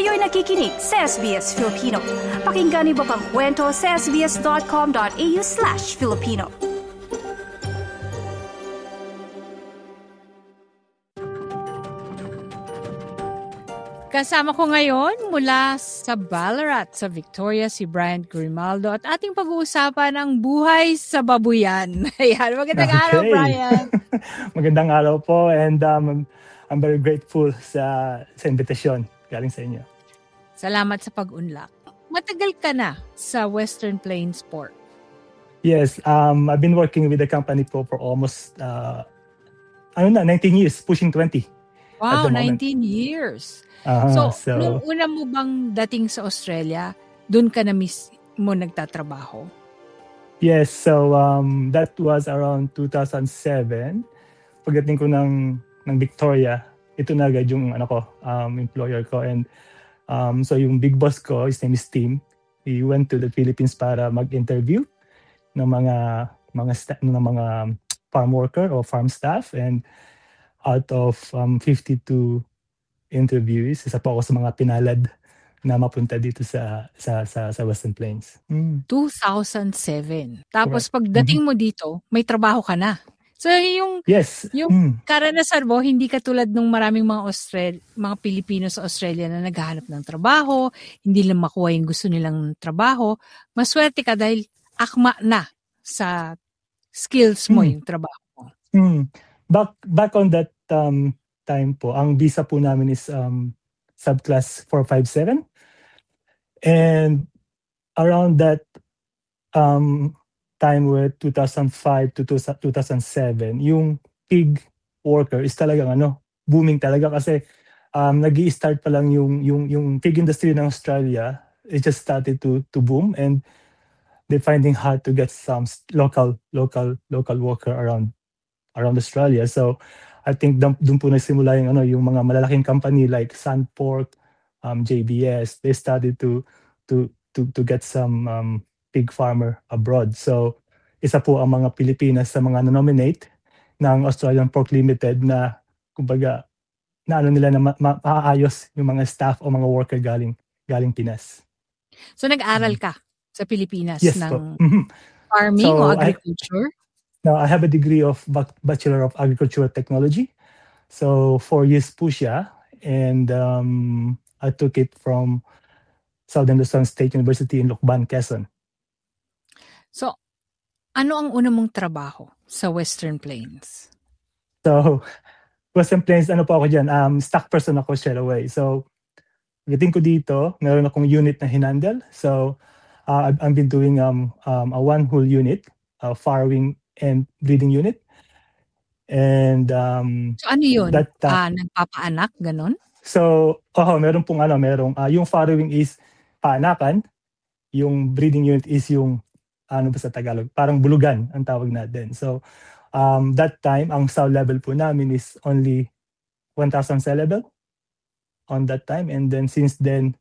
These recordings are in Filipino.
Kayo'y nakikinig sa SBS Filipino. Pakinggan niyo pa ang kwento sa sbs.com.au/Filipino. Kasama ko ngayon mula sa Ballarat, sa Victoria, si Brian Grimaldo at ating pag-uusapan ang buhay sa babuyan. Ayan, magandang araw, Brian. Magandang araw po, and I'm very grateful sa invitation galing sa inyo. Salamat sa pag-unlak. Matagal ka na sa Western Plains Pork. Yes, I've been working with the company for almost 19 years, pushing 20. Wow, 19 years. So, nung una mo bang dating sa Australia, doon ka na mismo nagtatrabaho? Yes, so that was around 2007. Pagdating ko ng Victoria, ito na agad yung employer ko. And so yung big boss ko, his name is Tim. He went to the Philippines para mag-interview ng mga farm worker o farm staff. And out of 52 interviews, isa po ako sa mga pinalad na mapunta dito sa Western Plains. 2007. Tapos pagdating mo dito, may trabaho ka na. So yung karanasan mo, hindi katulad ng maraming mga Pilipino sa Australia na naghahanap ng trabaho, hindi lang makuha yung gusto nilang trabaho. Maswerte ka dahil akma na sa skills mo yung trabaho mo. Back on that time po, ang visa po namin is subclass 457. And around that time with 2005 to 2007, yung pig worker is talagang booming talaga kasi nag-i-start pa lang yung pig industry ng Australia. It just started to boom, and they're finding hard to get some local worker around Australia. So I think doon po nagsimula yung mga malalaking company like Sunpork, JBS. They started to get some pig farmer abroad. So isa po ang mga Pilipinas sa mga nominate ng Australian Pork Limited na kumbaga na nila na maayos yung mga staff o mga worker galing Pinas. So nag-aral ka sa Pilipinas ng po. farming o agriculture? I have a degree of Bachelor of Agricultural Technology. So 4 years po siya, and I took it from Southern Luzon State University in Lucban, Quezon. So, ano ang una mong trabaho sa Western Plains? So, Western Plains, po ako dyan? Stock person ako straight away. So, pagdating ko dito, meron akong unit na hinandle. So, I've been doing a one whole unit, farrowing and breeding unit. And so ano yun? Nagpapaanak, ganon? So, meron pong yung farrowing is paanakan, yung breeding unit is yung ba sa Tagalog, parang bulugan ang tawag natin. So, that time ang sow level po namin is only 1,000 cell level on that time, and then since then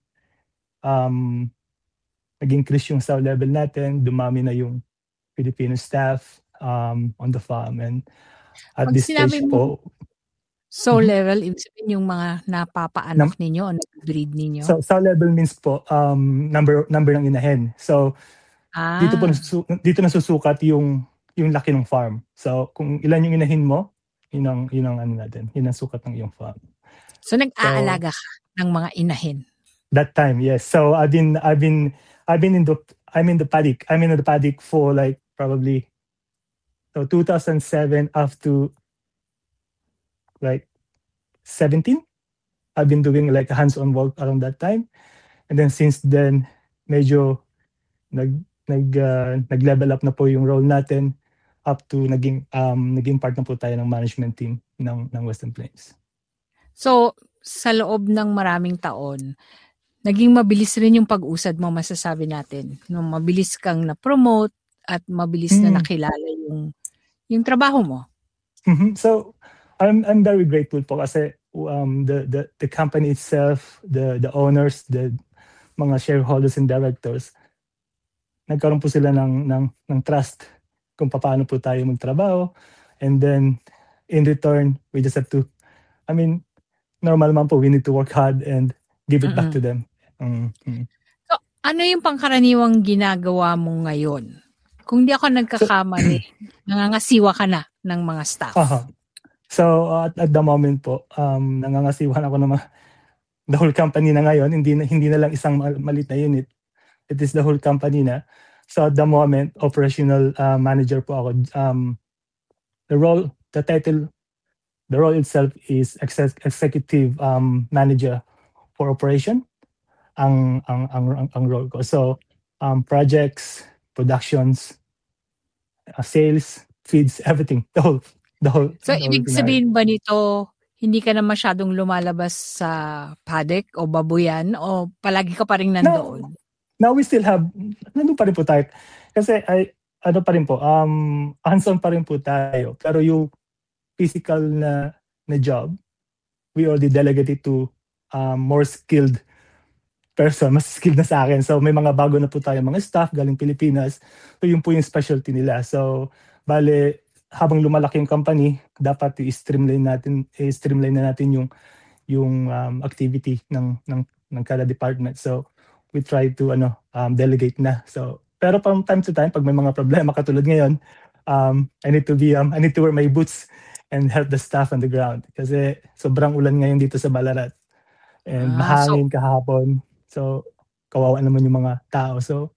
nag-increase yung sow level natin, dumami na yung Filipino staff on the farm, and at pag this stage po. Sow level, ibig sabihin yung mga napapaanak ninyo o nag-breed ninyo? So, sow level means po number ng inahin. So, dito nasusukat yung laki ng farm. So, kung ilan yung inahin mo, yun ang natin. Yun ang sukat ng iyong farm. So, nag-aalaga ka ng mga inahin? That time, yes. So, I'm in the paddock. I'm in the paddock for like probably 2007 up to like 17. I've been doing like hands-on work around that time. And then since then, medyo nag-level up na po yung role natin up to naging part na po tayo ng management team ng Western Plains. So, sa loob ng maraming taon, naging mabilis rin yung pag-usad mo, masasabi natin. No, mabilis kang na-promote at mabilis na nakilala yung trabaho mo. So, I'm very grateful po kasi the company itself, the owners, the mga shareholders and directors, nagkaroon po sila ng trust kung paano po tayo magtrabaho. And then, in return, we just have to, normal man po, we need to work hard and give it back to them. So, ano yung pangkaraniwang ginagawa mo ngayon? Kung di ako nagkakamali, nangangasiwa ka na ng mga staff. So, at the moment po, nangangasiwan ako ng the whole company na ngayon. Hindi na lang isang maliit na unit. It is the whole company na. So, at the moment, operational manager po ako. The role itself is executive manager for operation. Ang role ko. So, projects, productions, sales, feeds, everything. The whole. So, ibig sabihin ba nito, hindi ka na masyadong lumalabas sa paddock o babuyan o palagi ka pa rin nandoon? Now we still have, nandun pa rin po tayo. Kasi ano pa rin po, hands-on pa rin po tayo. Pero yung physical na job, we already delegated to more skilled person, mas skilled na sa akin. So may mga bago na po tayo, mga staff galing Pilipinas. So yun po yung specialty nila. So bale, habang lumalaki yung company, dapat i-streamline na natin yung activity ng kada department. So we try to delegate na. So pero from time to time pag may mga problema katulad ngayon, I need to wear my boots and help the staff on the ground kasi sobrang ulan ngayon dito sa Ballarat. And mahangin kahapon. So kawawa naman yung mga tao. So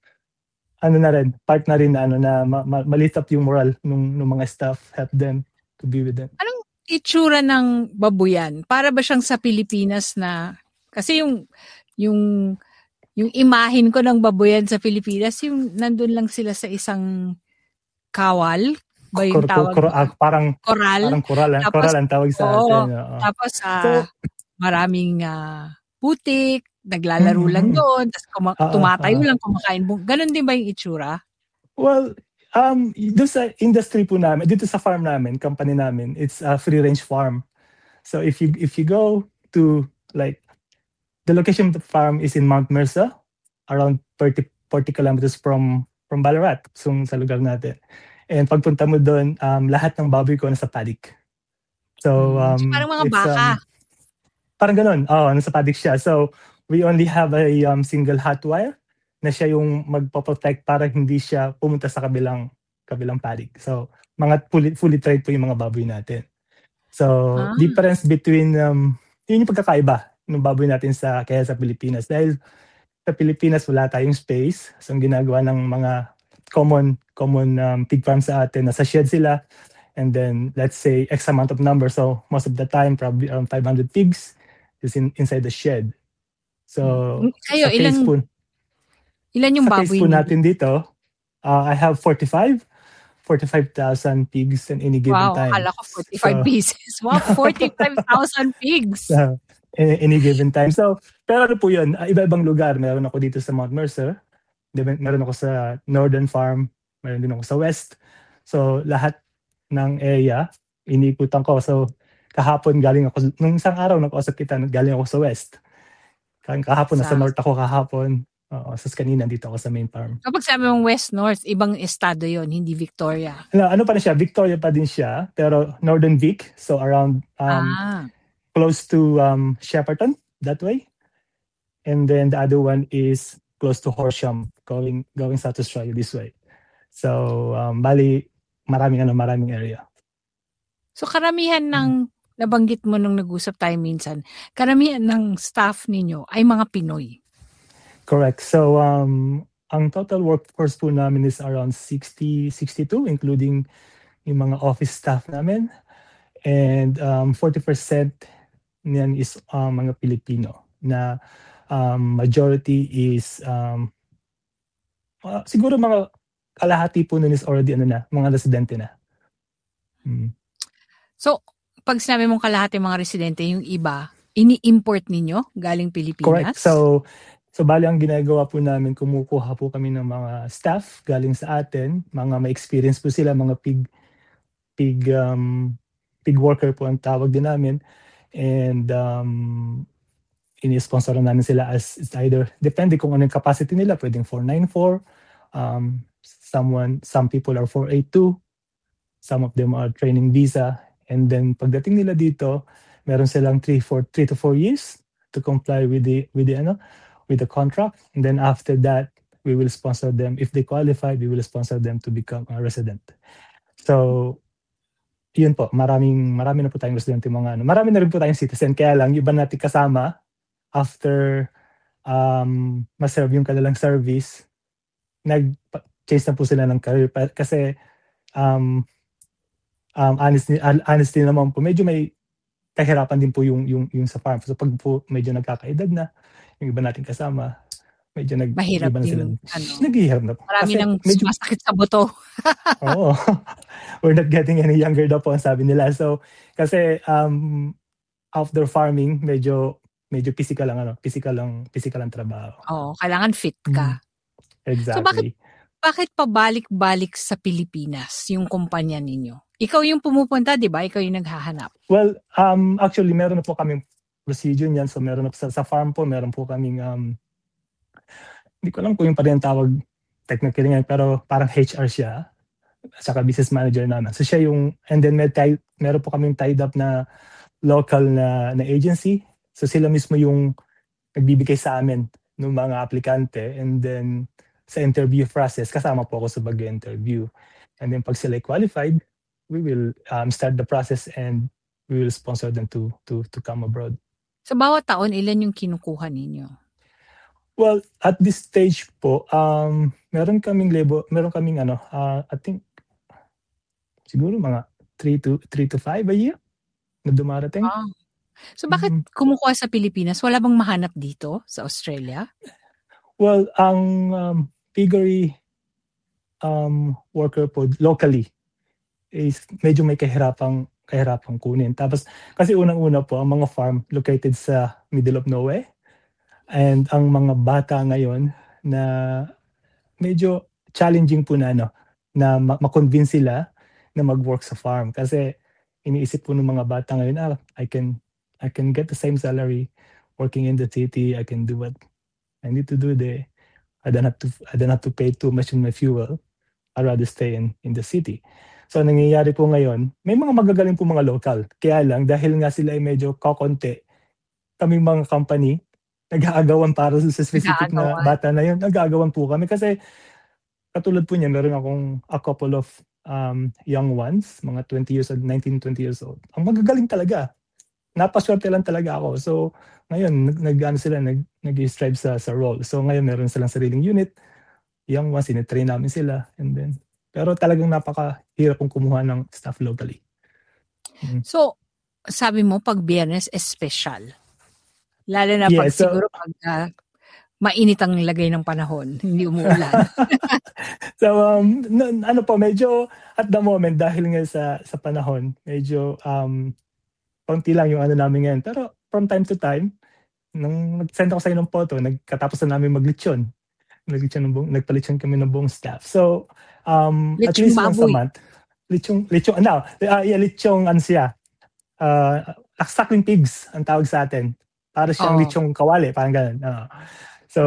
part na rin na malift up yung moral ng mga staff, help them to be with them. Anong itsura ng babuyan? Para ba siyang sa Pilipinas na, kasi yung imahin ko ng babuyan sa Pilipinas, yung nandun lang sila sa isang kawal, ba yung tawag? Parang koral. Tapos, koral ang tawag sa atin. Tapos maraming putik, naglalaro lang doon, tapos tumatayo lang, kumakain. Ganon din ba yung itsura? Well, doon sa industry po namin, dito sa farm namin, company namin, it's a free-range farm. So if you go to like, the location of the farm is in Mount Mercer, around 40 kilometers from Ballarat, sa lugar natin. And pagpunta mo doon, lahat ng baboy ko nasa paddock. So, parang mga baka. Parang ganun. Nasa paddock siya. So, we only have a single hot wire na siya yung magpo-protect para hindi siya pumunta sa kabilang paddock. So, mga fully trained po yung mga baboy natin. So, difference between, yun yung pagkakaiba ng baboy natin kaya sa Pilipinas. Dahil sa Pilipinas, wala tayong space. So, ang ginagawa ng mga common pig farm sa atin, nasa shed sila. And then, let's say, X amount of number. So, most of the time, probably around 500 pigs is inside the shed. So, kayo, ilan yung baboy po natin dito, I have 45,000 pigs in any given time. Wow, akala ko 45 pieces. Wow, 45,000 pigs. In any given time. So, pero ano po yun, iba-ibang lugar. Meron ako dito sa Mount Mercer, meron ako sa Northern Farm, meron din ako sa West. So, lahat ng area, iniikutan ko. So, kahapon nung isang araw nag-usap kita, galing ako sa West. Kahapon, nasa North ako kahapon. Sa kanina, dito ako sa main farm. Kapag sabi mong West-North, ibang estado yon, hindi Victoria. Ano pa na siya? Victoria pa din siya, pero Northern Vic. So around, close to Shepparton, that way. And then the other one is close to Horsham, going South Australia this way. So, bali, maraming area. So karamihan ng nabanggit mo nung nag-usap tayo minsan, karamihan ng staff ninyo ay mga Pinoy. Correct. So, ang total workforce po namin is around 62, including yung mga office staff namin. And 40% niyan is mga Pilipino na majority is siguro mga kalahati po nun is already mga residente na. So, pag sinabi mong kalahati mga residente, yung iba, ini-import ninyo galing Pilipinas? Correct. So bali ang ginagawa po namin, kumukuha po kami ng mga staff galing sa atin, mga may experience po sila, mga pig worker po ang tawag din namin. And ini-sponsor namin sila as either, depende kung ano yung capacity nila, pwedeng 494, some people are 482, some of them are training visa. And then pagdating nila dito, meron silang 3 to 4 years to comply with the contract, and then after that we will sponsor them. If they qualify, we will sponsor them to become a resident. So yun po, marami na po tayong residente mga marami na rin po tayong citizen, kaya lang yung iba natin kasama after ma-serve yung kanilang service, nag-change na po sila ng career kasi honestly naman po, medyo may kahirapan din po yung sa farm. So pag po medyo nagkakaedad na, yung iba nating kasama, medyo mahirap din. Naghihirap na po. Marami nang medyo masakit sa buto. Oo. We're not getting any younger daw po ang sabi nila. So kasi after farming, medyo physical ang trabaho. Oo, kailangan fit ka. Exactly. So bakit pabalik-balik sa Pilipinas yung kumpanya ninyo? Ikaw yung pumupunta, di ba? Ikaw yung naghahanap. Well, actually, meron na po kaming procedure niyan. So, meron na po sa farm po, meron po kaming, hindi ko alam kung yung pa rin tawag technically ngayon, pero parang HR siya, at saka business manager namin. So, siya yung, and then meron po kaming tied up na local na agency. So, sila mismo yung nagbibigay sa amin ng mga aplikante, and then sa interview process, kasama po ako sa bag-interview. And then pag sila qualified, we will start the process and we will sponsor them to come abroad. Sa bawat taon, ilan yung kinukuha ninyo? Well, at this stage po, meron kaming I think siguro mga 3 to 5 a year na dumarating. So bakit kumukuha sa Pilipinas? Wala bang mahanap dito sa Australia? Well, ang piggery worker po locally is medyo may kahirapang kunin. Tapos kasi unang-una po ang mga farm located sa middle of nowhere, and ang mga bata ngayon na medyo challenging po na ma-convince sila na mag-work sa farm kasi iniisip po ng mga bata ngayon, I can get the same salary working in the city. I can do what I need to do there. I don't have to pay too much in my fuel. I'd rather stay in the city. So nangyayari po ngayon, may mga magagaling po mga local. Kaya lang dahil nga sila ay medyo kakonti, kaming mga company nag-aagawan para sa specific na bata na yun. Nag-aagawan po kami kasi katulad po niya, meron akong a couple of young ones, mga 20 years old, 19, 20 years old. Ang magagaling talaga. Napaswerte lang talaga ako. So ngayon, nag-strive sa role. So ngayon, meron silang sariling unit. Young ones, sinitrain namin sila. And then, pero talagang napakahirap kong kumuha ng staff locally. So, sabi mo, pag Biyernes, espesyal. Lalo na pag siguro pag mainit ang lagay ng panahon, hindi umuulan. So, medyo at the moment, dahil nga sa panahon, medyo konti lang yung namin ngayon. Pero from time to time, nung nag-send ako sa inyo ng photo, nagkatapos na namin maglitsyon. Nagpalitsyon kami ng buong staff. So, at least once a month. Litsyon siya. Suckling pigs ang tawag sa atin. Para siyang litsong kawali, parang ganun. So,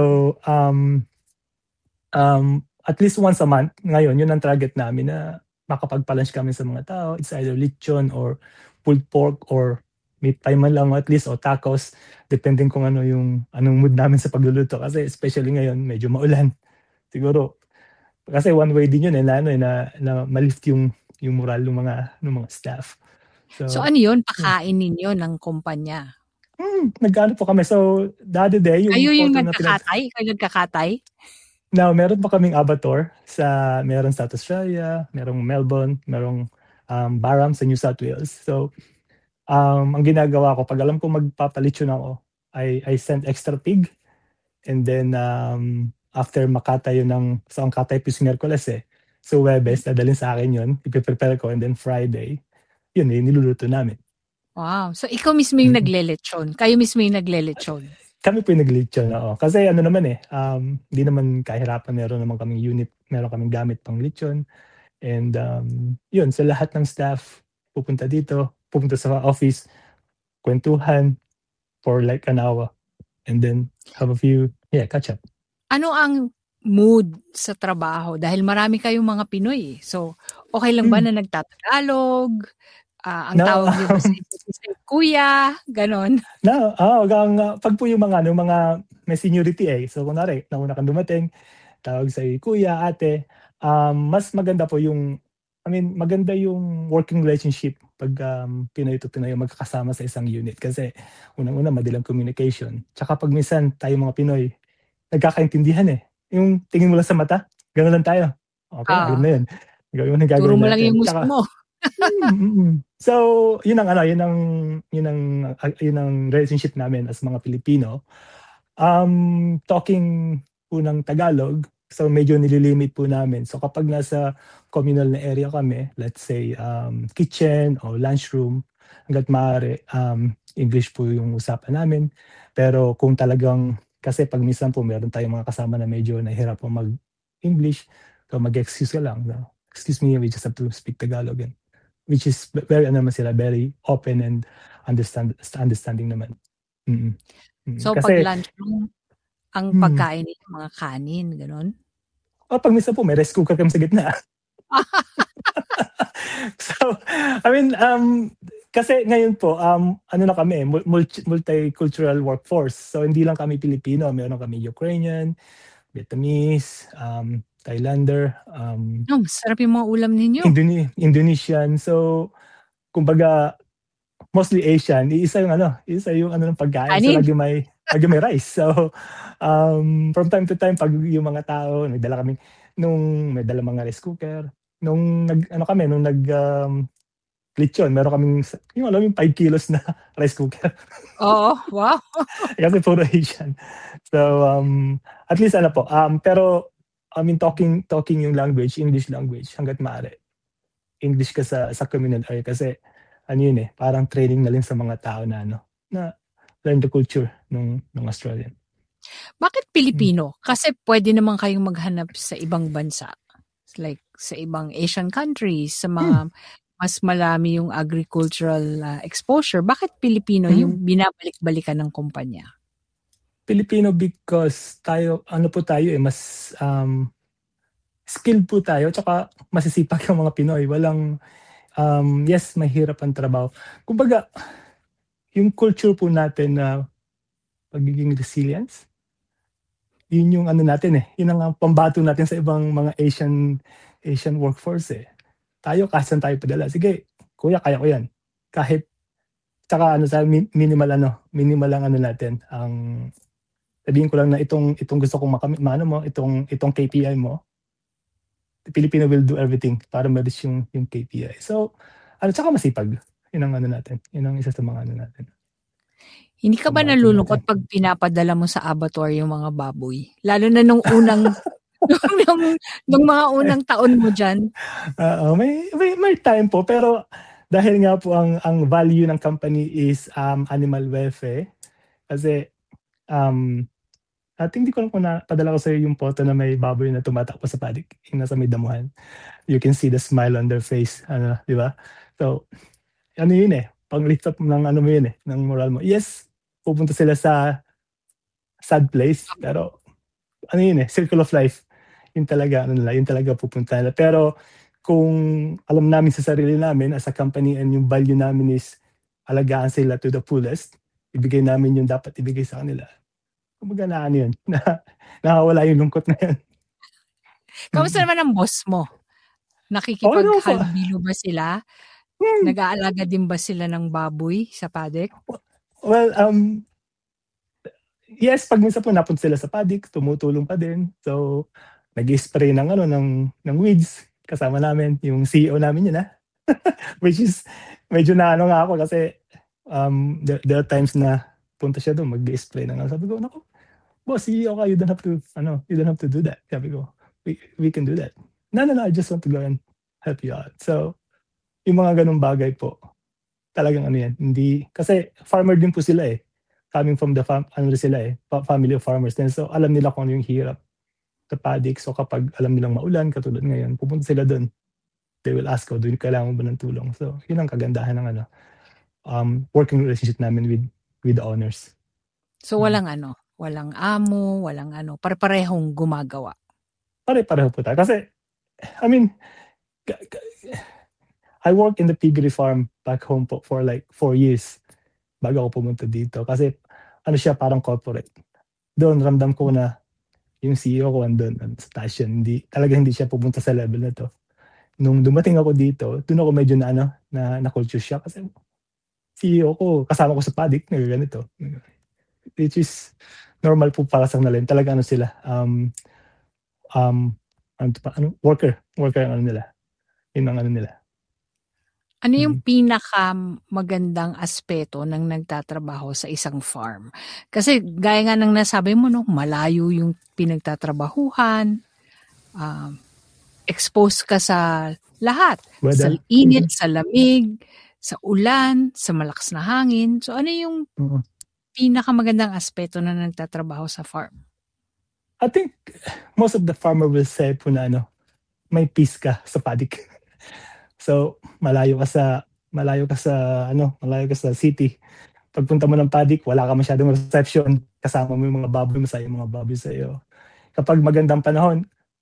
at least once a month, ngayon, yun ang target namin na makapagpa-lunch kami sa mga tao. It's either lechon or pulled pork or meat pie man lang at least o tacos, depending kung anong mood namin sa pagluluto. Kasi especially ngayon, medyo maulan. Siguro, kasi one way din yun na malift yung moral ng mga staff. So ano yun? Pakain ninyo ng kumpanya? Nag-ano po kami. So, the other day, kayo yung nagkakatay? Kayo nagkakatay? Now, meron pa kaming abattoir meron sa Australia, merong Melbourne, merong Barham sa New South Wales. So, ang ginagawa ko, pag alam ko magpapalitsyon ako, I send extra pig. And then, after makatay yun so ang katay po si Miyerkules So, Webes, dadalhin sa akin yun. Ipiprepare ko. And then Friday, yun niluluto namin. Wow. So, ikaw mismo yung naglelechon. Kayo mismo yung naglelechon. Kami po yung naglechon, oo. Kasi hindi naman kahirapan. Meron naman kaming unit, meron kaming gamit pang lechon. And yun, so lahat ng staff pupunta sa office, kwentuhan for like an hour. And then have a few, catch up. Ano ang mood sa trabaho? Dahil marami kayong mga Pinoy. So, okay lang ba na nagtatagalog? Ang tawag niyo ba sa kuya, ganon? Pag po yung mga may seniority so kunwari, nauna kang dumating, tawag sa kuya, ate, mas maganda po maganda yung working relationship pag Pinoy to Pinoy magkakasama sa isang unit kasi unang-una madalang communication. Tsaka pag minsan tayo mga Pinoy, nagkakaintindihan Yung tingin mo lang sa mata, gano'n lang tayo. Okay, alam na yun. Gawin mo na gagawin Turo mo lang natin. yung gusto mo. So, yun ang relationship namin as mga Pilipino. Talking po ng Tagalog, so medyo nililimit po namin. So kapag nasa communal na area kami, let's say kitchen o lunchroom, hanggat maaari, English po yung usapan namin. Pero kung talagang, kasi pag minsan po meron tayong mga kasama na medyo nahihirap po mag-English, so mag-excuse ka lang. No? Excuse me, we just have to speak Tagalog. Which is very very open and understanding naman. So kasi, pag lunchroom, ang pagkain ay mga kanin, gano'n? Pag minsan po may rice cooker kami sa gitna. So, kasi ngayon po, na kami, multicultural workforce. So hindi lang kami Pilipino, meron kami Ukrainian, Vietnamese, Thailander, sarap yung mga ulam ninyo. Indonesian. So, kumbaga, mostly Asian. Isa yung ng pagkain. So, lagi may rice. So, from time to time, pag yung mga tao, may dala mga rice cooker. Nung lechon, meron kaming, yung 5 kilos na rice cooker. Oo, wow. Kasi puro Asian. So, at least pero, talking yung language, English language, hanggat maaari. English ka sa communal area kasi, parang training na rin sa mga tao na learn the culture ng Australian. Bakit Pilipino? Kasi pwede naman kayong maghanap sa ibang bansa. Like sa ibang Asian countries, sa mga mas malami yung agricultural exposure. Bakit Pilipino yung binabalik-balikan ng kumpanya? Filipino because tayo, mas skilled po tayo, tsaka masisipag yung mga Pinoy. Walang, yes, mahirap ang trabaho. Kumbaga, yung culture po natin na pagiging resilience, yun yung natin yun ang pambato natin sa ibang mga Asian workforce Tayo, kahit saan tayo padala, sige, kuya, kaya ko yan. Kahit, tsaka minimal lang natin, sabihin ko lang na itong gusto kong itong KPI mo, the Filipino will do everything para ma-reach yung KPI. So, tsaka masipag. Yun ang natin. Yun ang isa sa mga natin. Hindi ka ba nalulungkot pag pinapadala mo sa abattoir yung mga baboy? Lalo na nung unang nung mga unang taon mo dyan. May time po, pero dahil nga po ang value ng company is animal welfare. Kasi hindi ko lang kung napadala ko sa iyo yung photo na may baboy na tumatakbo sa paddock, yung nasa may damuhan. You can see the smile on their face, di ba? So, yun pang-lift up ng mo yun ng moral mo. Yes, pupunta sila sa sad place, pero circle of life. Yun talaga pupunta nila. Pero kung alam namin sa sarili namin as a company and yung value namin is alagaan sila to the fullest, ibigay namin yung dapat ibigay sa kanila. Kumbaga yun. Nakawala yung lungkot na yun. Kamusta naman ang boss mo? Nakikipaghalubilo ba sila? Nag-aalaga din ba sila ng baboy sa paddock? Well, yes, pag minsan po napunta sila sa paddock, tumutulong pa din. So, nag-spray ng weeds kasama namin. Yung CEO namin yun which is, medyo nga ako kasi there are times na punta siya doon, mag-spray sabi ko, naku, boss, CEO ka, you don't have to do that. Sabi ko, we can do that. No, I just want to go and help you out. So, yung mga ganung bagay po, talagang yan, hindi, kasi farmer din po sila coming from the family of farmers. And so, alam nila kung ano yung hirap sa paddock. So, kapag alam nilang maulan, katulad ngayon, pupunta sila doon. They will ask, doon kailangan mo ba ng tulong? So, yun ang kagandahan ng working relationship namin with the owners. So, walang walang amo, walang pare-parehong gumagawa. Pare-pareho po tayo. Kasi, I worked in the piggery farm back home po for like 4 years bago ako pumunta dito. Kasi siya parang corporate. Doon ramdam ko na yung CEO ko andun sa taas yun. Hindi siya pupunta sa level na to. Nung dumating ako dito, doon ako medyo na culture shock kasi CEO ko, kasama ko sa paddock, nagaganito. Which is normal po para sa nalin. Talaga sila, worker ang nila. Yun ang nila. Ano yung pinaka magandang aspeto ng nagtatrabaho sa isang farm? Kasi gaya nga ng nasabi mo, no, malayo yung pinagtatrabahuhan, exposed ka sa lahat. Sa init, sa lamig, sa ulan, sa malakas na hangin. So ano yung pinaka magandang aspeto na nagtatrabaho sa farm? I think most of the farmer will say po na may peace ka sa paddock. So, malayo ka sa city. Pagpunta mo ng paddock, wala ka masyadong reception. Kasama mo yung mga baboy, masaya yung mga baboy sa iyo. Kapag magandang panahon,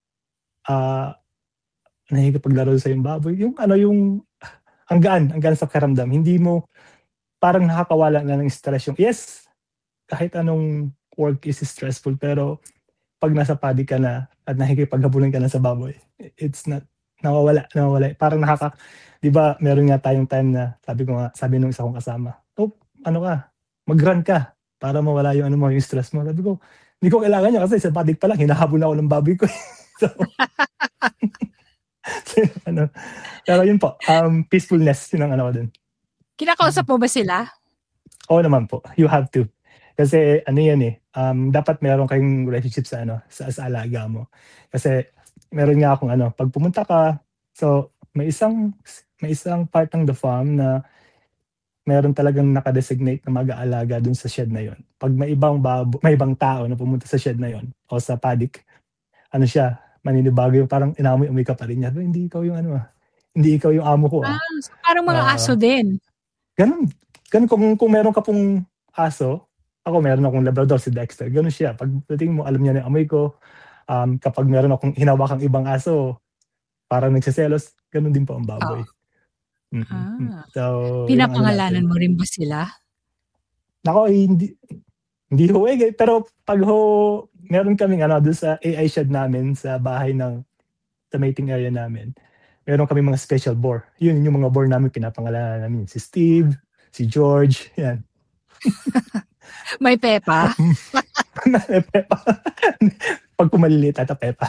nahihipaglaro sa yung baboy. Yung ang gaan sa karamdam. Hindi mo, parang nakakawala na ng stress yung, yes, kahit anong work is stressful, pero pag nasa paddock ka na at nakikipaghabulan ka na sa baboy, it's not, nawawala. Parang di ba, meron nga tayong time na, sabi nung isa kong kasama, mag-run ka para mawala yung yung stress mo. Sabi ko, hindi ko kailangan niya kasi sa paddock pa lang, hinahabol na ako ng baboy ko. So, pero yun po, peacefulness, yun ang ko din. Kinakausap mo ba sila? Oo naman po, you have to. Kasi dapat meron kayong relationship sa alaga mo. Kasi meron nga akong pag pumunta ka, so may isang part ng the farm na meron talagang nakadesignate na mag-aalaga dun sa shed na yon. Pag may ibang tao na pumunta sa shed na yon o sa paddock, siya, maninibago yung parang inamoy ka pa rin niya. Hindi ikaw yung hindi ikaw yung amo ko. So parang mga aso din. Ganun kung meron ka pong aso, ako meron akong Labrador, si Dexter. Ganun siya. Pagdating mo, alam niya na yung amoy ko. Kapag meron akong hinawakang ibang aso, parang nagsiselos, ganun din po ang baboy. So, pinapangalanan mo rin ba sila? Nako, hindi ho pero pag meron kaming doon sa AI shed namin sa bahay sa mating area namin, meron kaming mga special boar. Yun yung mga boar namin, pinapangalanan namin. Si Steve, si George, yan. May Peppa? May Peppa. Pag kumaliliit, Peppa.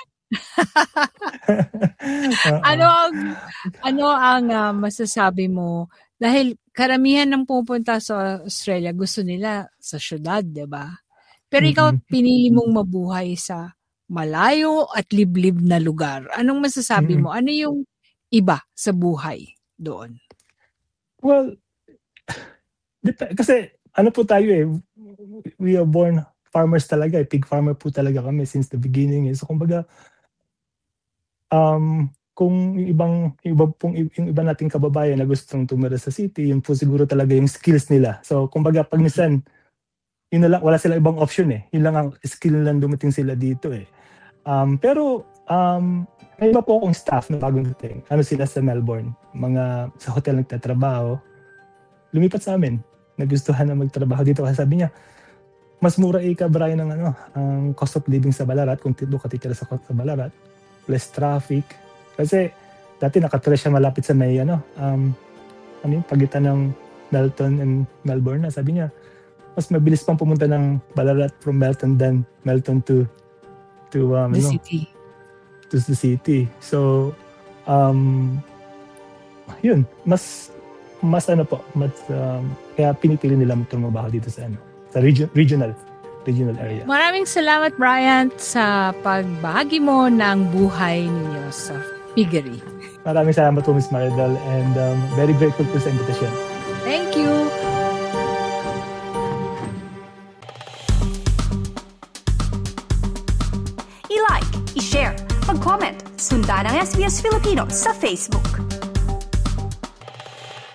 Ano ang masasabi mo? Dahil karamihan ng pupunta sa Australia, gusto nila sa syudad, di ba? Pero ikaw, pinili mong mabuhay sa malayo at liblib na lugar. Anong masasabi mo? Ano yung iba sa buhay doon? Well, kasi po tayo we are born farmers talaga, pig farmer po talaga kami since the beginning. So kumbaga, kung yung iba nating kababayan na gustong tumira sa city, yun po siguro talaga yung skills nila. So kumbaga, pag minsan, yun na lang, wala sila ibang option Yun lang ang skill lang dumating sila dito Pero may iba po akong staff na bagong dating. Sila sa Melbourne, mga sa hotel nagtatrabaho, lumipat sa amin. Nagustuhan na magtrabaho dito kasi sabi niya, mas mura Brian ang cost of living sa Ballarat kung doon ka titira sa Ballarat, less traffic. Kasi dati nakatira siya malapit sa may pagitan ng Melton and Melbourne. Sabi niya, mas mabilis pang pumunta ng Ballarat from Melton than Melton to the city. To the city. So yun, mas kaya pinipili nila magtrabaho dito sa regional area. Maraming salamat, Brian, sa pagbahagi mo ng buhay ninyo sa piggery. Maraming salamat po, Ms. Maridel, and very grateful po sa invitation. Thank you. I-like, i-share, mag-comment, sundan ang SBS Filipino sa Facebook.